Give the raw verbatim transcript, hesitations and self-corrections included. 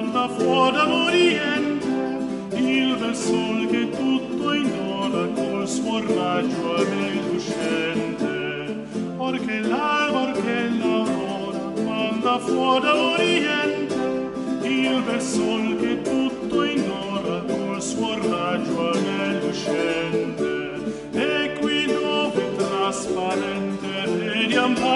manda fuori dall'Oriente il bel sol che tutto ignora col suo raggio a me lucente. Or che l'alba, or che l'aurora manda fuori dall'Oriente il bel sol che tutto ignora col suo raggio a me lucente. E qui dove trasparente vediam